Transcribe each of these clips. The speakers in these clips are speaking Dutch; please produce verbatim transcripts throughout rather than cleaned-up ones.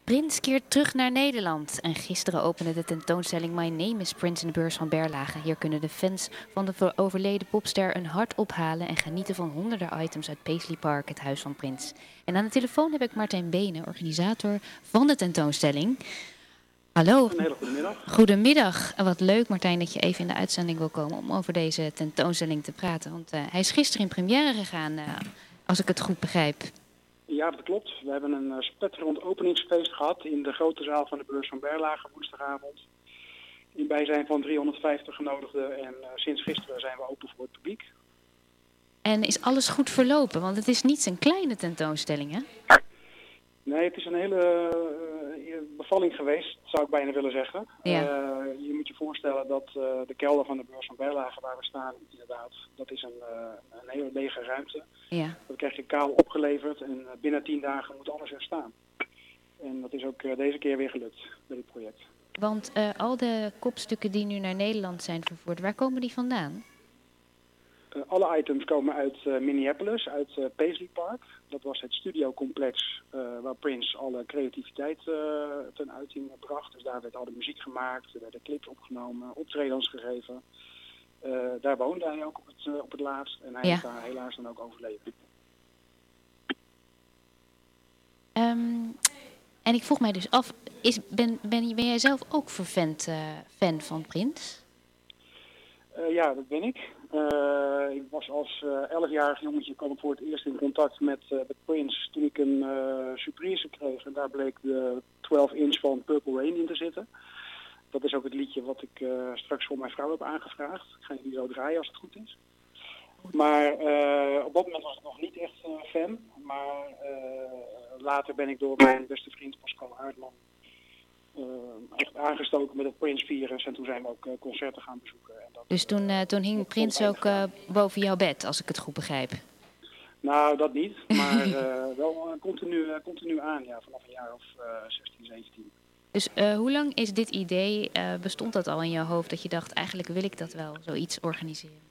Prince keert terug naar Nederland. En gisteren opende de tentoonstelling My Name is Prince in de beurs van Berlage. Hier kunnen de fans van de overleden popster een hart ophalen en genieten van honderden items uit Paisley Park, het huis van Prince. En aan de telefoon heb ik Martijn Benen, organisator van de tentoonstelling. Hallo. Een hele goede middag. Goedemiddag. En wat leuk, Martijn, dat je even in de uitzending wil komen om over deze tentoonstelling te praten. Want uh, hij is gisteren in première gegaan, uh, als ik het goed begrijp. Ja, dat klopt. We hebben een uh, spetterend openingsfeest gehad in de grote zaal van de beurs van Berlage woensdagavond. In bijzijn van driehonderdvijftig genodigden en uh, sinds gisteren zijn we open voor het publiek. En is alles goed verlopen? Want het is niet een kleine tentoonstelling, hè? Nee, het is een hele uh, bevalling geweest, zou ik bijna willen zeggen. Ja. Uh, je moet je voorstellen dat uh, de kelder van de beurs van Berlage waar we staan, inderdaad, dat is een, uh, een hele lege ruimte. Ja. Dat krijg je kaal opgeleverd en uh, binnen tien dagen moet alles er staan. En dat is ook uh, deze keer weer gelukt bij dit project. Want uh, al de kopstukken die nu naar Nederland zijn vervoerd, waar komen die vandaan? Uh, alle items komen uit uh, Minneapolis, uit uh, Paisley Park. Dat was het studiocomplex uh, waar Prince alle creativiteit uh, ten uiting bracht. Dus daar werd al de muziek gemaakt, er werden clips opgenomen, optredens gegeven. Uh, daar woonde hij ook op het, uh, op het laatst en hij Ja. is daar helaas dan ook overleden. Um, en ik vroeg mij dus af, is, ben, ben, ben jij zelf ook vervent uh, fan van Prince? Uh, ja, dat ben ik. Uh, ik was als uh, elfjarig jongetje kwam ik voor het eerst in contact met, uh, met Prince toen ik een uh, surprise kreeg. En daar bleek de twaalf inch van Purple Rain in te zitten. Dat is ook het liedje wat ik uh, straks voor mijn vrouw heb aangevraagd. Ik ga jullie zo draaien als het goed is. Maar uh, op dat moment was ik nog niet echt uh, fan. Maar uh, later ben ik door mijn beste vriend Pascal Aardman Uh, echt aangestoken met het Prince-virus en toen zijn we ook uh, concerten gaan bezoeken. En dat, Dus toen, uh, toen hing Prince ook uh, boven jouw bed, als ik het goed begrijp? Nou, dat niet, maar uh, wel uh, continu, uh, continu aan, ja, vanaf een jaar of uh, zestien, zeventien. Dus uh, hoe lang is dit idee, uh, bestond dat al in jouw hoofd, dat je dacht, eigenlijk wil ik dat wel, zoiets organiseren?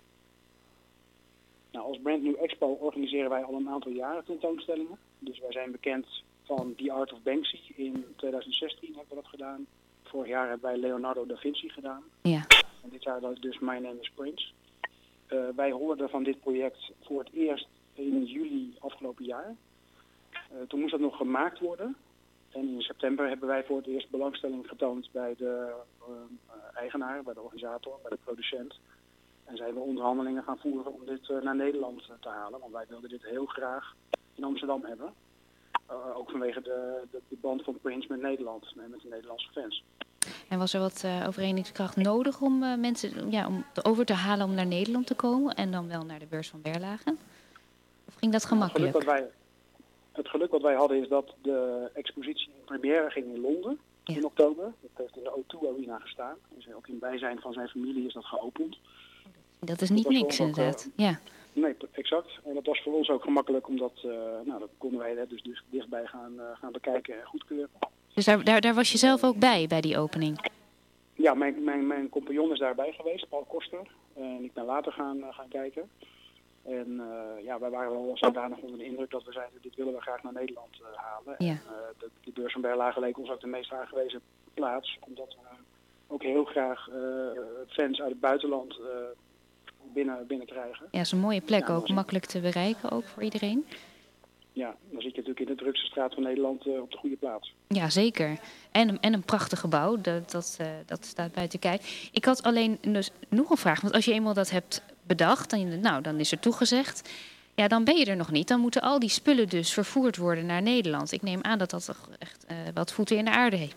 Nou, als Brand New Expo organiseren wij al een aantal jaren tentoonstellingen. Dus wij zijn bekend van The Art of Banksy. In tweeduizend zestien hebben we dat gedaan. Vorig jaar hebben wij Leonardo da Vinci gedaan. Ja. En dit jaar dus My Name is Prince. Uh, wij hoorden van dit project voor het eerst in juli afgelopen jaar. Uh, toen moest dat nog gemaakt worden. En in september hebben wij voor het eerst belangstelling getoond bij de uh, eigenaar, bij de organisator, bij de producent. En zijn we onderhandelingen gaan voeren om dit uh, naar Nederland uh, te halen. Want wij wilden dit heel graag in Amsterdam hebben. Uh, ook vanwege de, de, de band van Prince met Nederland en met de Nederlandse fans. En was er wat uh, overredingskracht nodig om uh, mensen ja, om te over te halen om naar Nederland te komen en dan wel naar de beurs van Berlage? Of ging dat gemakkelijk? Het geluk wat wij, het geluk wat wij hadden is dat de expositie in première ging in Londen ja. in oktober. Dat heeft in de O twee Arena gestaan. Dus ook in bijzijn van zijn familie is dat geopend. Dat is niet dat niks inderdaad. Ook, uh, ja. Nee, exact. En dat was voor ons ook gemakkelijk, omdat uh, nou, dat konden wij dus dicht, dichtbij gaan, uh, gaan bekijken en goedkeuren. Dus daar, daar, daar was je zelf ook bij, bij die opening? Ja, mijn, mijn, mijn compagnon is daarbij geweest, Paul Koster. En ik ben later gaan, uh, gaan kijken. En uh, ja, wij waren wel zodanig onder de indruk dat we zeiden, dit willen we graag naar Nederland uh, halen. Ja. En uh, de, de beurs van Berlage leek ons ook de meest aangewezen plaats, omdat we ook heel graag uh, fans uit het buitenland uh, binnen, binnen krijgen. Ja, is een mooie plek, ja, ook makkelijk te bereiken ook voor iedereen. Ja, dan zit je natuurlijk in de drukste straat van Nederland uh, op de goede plaats. Ja, zeker. En, en een prachtig gebouw, dat, dat, uh, dat staat buiten kijf. Ik had alleen dus nog een vraag, want als je eenmaal dat hebt bedacht, dan, nou, dan is er toegezegd. Ja, dan ben je er nog niet. Dan moeten al die spullen dus vervoerd worden naar Nederland. Ik neem aan dat dat toch echt uh, wat voeten in de aarde heeft.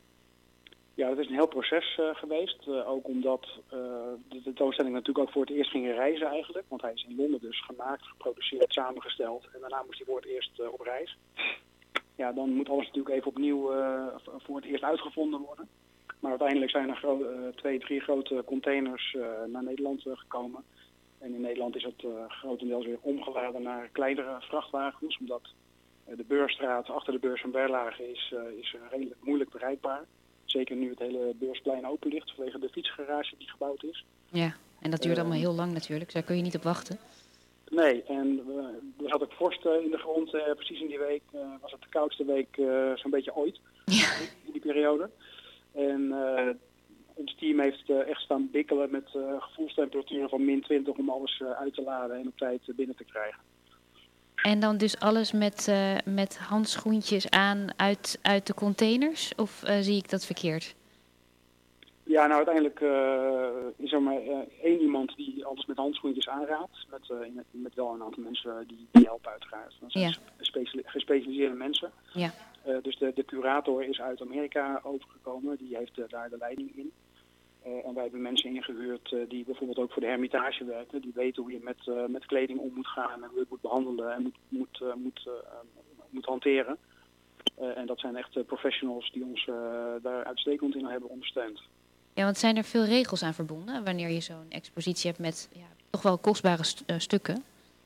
Ja, dat is een heel proces uh, geweest. Uh, ook omdat uh, de tentoonstelling natuurlijk ook voor het eerst ging reizen eigenlijk. Want hij is in Londen dus gemaakt, geproduceerd, samengesteld. En daarna moest hij voor het eerst uh, op reis. Ja, dan moet alles natuurlijk even opnieuw uh, voor het eerst uitgevonden worden. Maar uiteindelijk zijn er gro- uh, twee, drie grote containers uh, naar Nederland uh, gekomen. En in Nederland is het uh, grotendeels weer omgeladen naar kleinere vrachtwagens. Omdat uh, de beursstraat achter de beurs van Berlage is, uh, is uh, redelijk moeilijk bereikbaar. Zeker nu het hele beursplein open ligt vanwege de fietsgarage die gebouwd is. Ja, en dat duurt uh, allemaal heel lang natuurlijk. Dus daar kun je niet op wachten. Nee, en uh, er zat ook vorst uh, in de grond. Uh, precies in die week uh, was het de koudste week uh, zo'n beetje ooit. Ja. in die periode. En uh, ons team heeft uh, echt staan bikkelen met uh, gevoelstemperaturen van min twintig om alles uh, uit te laden en op tijd uh, binnen te krijgen. En dan dus alles met, uh, met handschoentjes aan uit, uit de containers? Of uh, zie ik dat verkeerd? Ja, nou uiteindelijk uh, is er maar uh, één iemand die alles met handschoentjes aanraadt. Met, uh, met, met wel een aantal mensen die, die helpen uiteraard. Dat zijn ja. gespeciali- gespecialiseerde mensen. Ja. Uh, dus de, de curator is uit Amerika overgekomen. Die heeft uh, daar de leiding in. Uh, en wij hebben mensen ingehuurd uh, die bijvoorbeeld ook voor de Hermitage werken. Die weten hoe je met, uh, met kleding om moet gaan en hoe je het moet behandelen en moet, moet, uh, moet, uh, moet hanteren. Uh, en dat zijn echt uh, professionals die ons uh, daar uitstekend in hebben ondersteund. Ja, want zijn er veel regels aan verbonden wanneer je zo'n expositie hebt met ja, toch wel kostbare st- uh, stukken?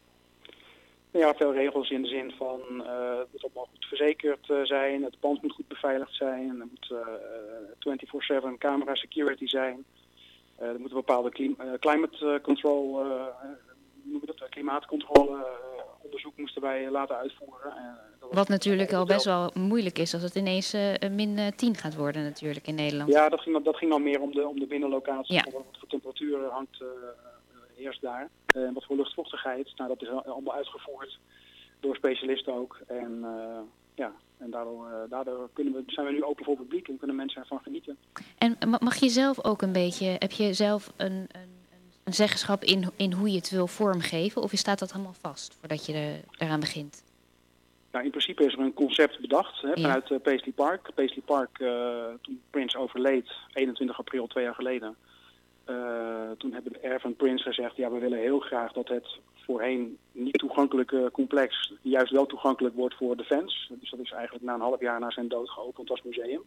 Ja, veel regels in de zin van uh, het moet allemaal goed verzekerd uh, zijn, het pand moet goed beveiligd zijn, er moet uh, vierentwintig zeven camera security zijn, uh, er moet een bepaalde klim- uh, climate control, uh, noem dat, klimaatcontrole uh, onderzoek moesten wij laten uitvoeren. Uh, dat Wat natuurlijk al best wel moeilijk is als het ineens uh, min uh, tien gaat worden natuurlijk in Nederland. Ja, dat ging, dat ging dan meer om de, om de binnenlocatie, ja. wat voor temperatuur hangt uh, eerst daar. En uh, wat voor luchtvochtigheid, nou dat is allemaal uitgevoerd door specialisten ook. En uh, ja, en daardoor, uh, daardoor kunnen we, zijn we nu open voor het publiek en kunnen mensen ervan genieten. En mag je zelf ook een beetje, heb je zelf een, een, een zeggenschap in, in hoe je het wil vormgeven? Of staat dat helemaal vast voordat je er, eraan begint? Nou, in principe is er een concept bedacht hè, vanuit ja. uh, Paisley Park. Paisley Park, uh, toen Prince overleed, eenentwintig april, twee jaar geleden. Uh, toen hebben de erf van Prince gezegd, ja, we willen heel graag dat het voorheen niet toegankelijke complex juist wel toegankelijk wordt voor de fans. Dus dat is eigenlijk na een half jaar na zijn dood geopend als museum.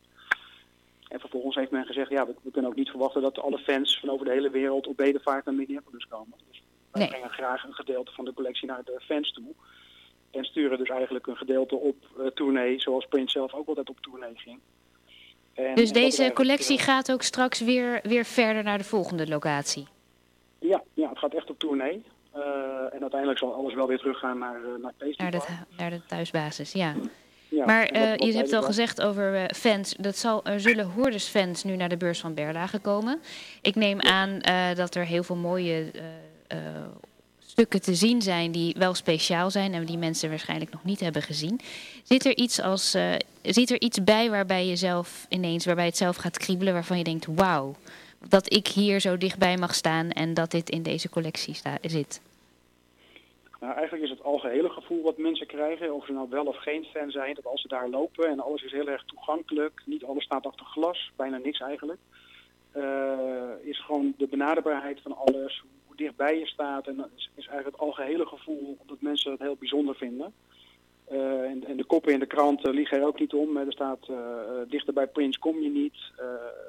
En vervolgens heeft men gezegd, ja, we, we kunnen ook niet verwachten dat alle fans van over de hele wereld op bedevaart naar Minneapolis komen. Dus wij nee. brengen graag een gedeelte van de collectie naar de fans toe. En sturen dus eigenlijk een gedeelte op uh, tournee, zoals Prince zelf ook altijd op tournee ging. En, dus en deze collectie uh, gaat ook straks weer, weer verder naar de volgende locatie? Ja, ja, het gaat echt op tournee. Uh, en uiteindelijk zal alles wel weer teruggaan naar, uh, naar Paisley Park. Naar, naar de thuisbasis, ja. ja maar uh, je hebt al gezegd over uh, fans. Dat zal, er zullen hordes nu naar de beurs van Berlage komen. Ik neem ja. aan uh, dat er heel veel mooie uh, uh, stukken te zien zijn die wel speciaal zijn en die mensen waarschijnlijk nog niet hebben gezien. Zit er iets als, uh, zit er iets bij waarbij je zelf ineens, waarbij het zelf gaat kriebelen, waarvan je denkt, wauw, dat ik hier zo dichtbij mag staan en dat dit in deze collectie sta- zit? Nou, eigenlijk is het algehele gevoel wat mensen krijgen, of ze nou wel of geen fan zijn, dat als ze daar lopen en alles is heel erg toegankelijk, niet alles staat achter glas, bijna niks eigenlijk, uh, is gewoon de benaderbaarheid van alles, hoe dichtbij je staat, en dat is, is eigenlijk het algehele gevoel dat mensen het heel bijzonder vinden. Uh, en, en de koppen in de krant uh, liegen er ook niet om. Er staat uh, dichter bij Prince kom je niet. Uh,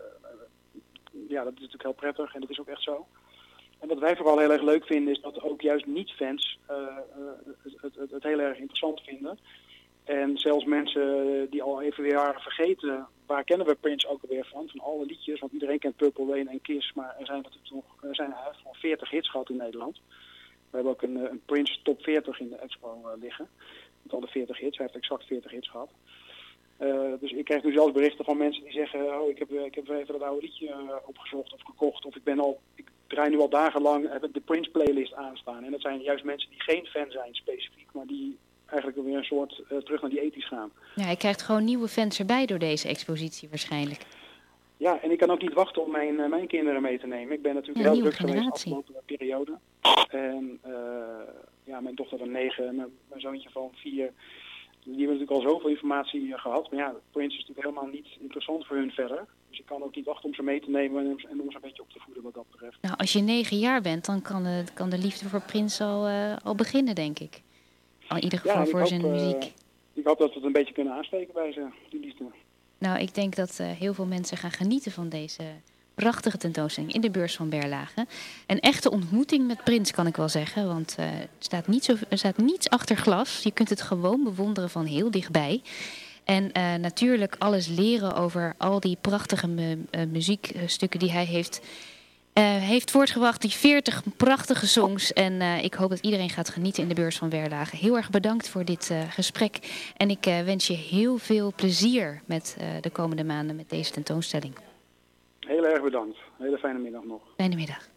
uh, ja, dat is natuurlijk heel prettig en dat is ook echt zo. En wat wij vooral heel erg leuk vinden is dat ook juist niet-fans uh, uh, het, het, het heel erg interessant vinden. En zelfs mensen die al even weer waren vergeten, waar kennen we Prince ook alweer van? Van alle liedjes, want iedereen kent Purple Rain en Kiss, maar er zijn natuurlijk nog, er zijn er van veertig hits gehad in Nederland. We hebben ook een, een Prince top veertig in de expo uh, liggen. Met alle veertig hits, hij heeft exact veertig hits gehad. Uh, dus ik krijg nu zelfs berichten van mensen die zeggen, oh ik heb, ik heb even dat oude liedje uh, opgezocht of gekocht, of ik ben al, ik draai nu al dagenlang de Prince playlist aanstaan. En dat zijn juist mensen die geen fan zijn specifiek, maar die eigenlijk weer een soort uh, terug naar die ethisch gaan. Ja, hij krijgt gewoon nieuwe fans erbij door deze expositie waarschijnlijk. Ja, en ik kan ook niet wachten om mijn, uh, mijn kinderen mee te nemen. Ik ben natuurlijk ja, heel druk generatie. geweest de afgelopen periode. En uh, ja, mijn dochter van negen en mijn, mijn zoontje van vier, die hebben natuurlijk al zoveel informatie uh, gehad. Maar ja, Prince is natuurlijk helemaal niet interessant voor hun verder. Dus ik kan ook niet wachten om ze mee te nemen en, en om ze een beetje op te voeden wat dat betreft. Nou, als je negen jaar bent, dan kan de, kan de liefde voor Prince al, uh, al beginnen, denk ik. Al in ieder geval ja, voor hoop, zijn muziek. Uh, ik hoop dat we het een beetje kunnen aansteken bij ze, die liefde. Nou, ik denk dat uh, heel veel mensen gaan genieten van deze prachtige tentoonstelling in de beurs van Berlage. Een echte ontmoeting met Prince, kan ik wel zeggen. Want uh, er, staat niet zo, er staat niets achter glas. Je kunt het gewoon bewonderen van heel dichtbij. En uh, natuurlijk alles leren over al die prachtige mu- uh, muziekstukken die hij heeft Uh, heeft voortgebracht die veertig prachtige songs. En uh, ik hoop dat iedereen gaat genieten in de beurs van Berlage. Heel erg bedankt voor dit uh, gesprek. En ik uh, wens je heel veel plezier met uh, de komende maanden met deze tentoonstelling. Heel erg bedankt. Hele fijne middag nog. Fijne middag.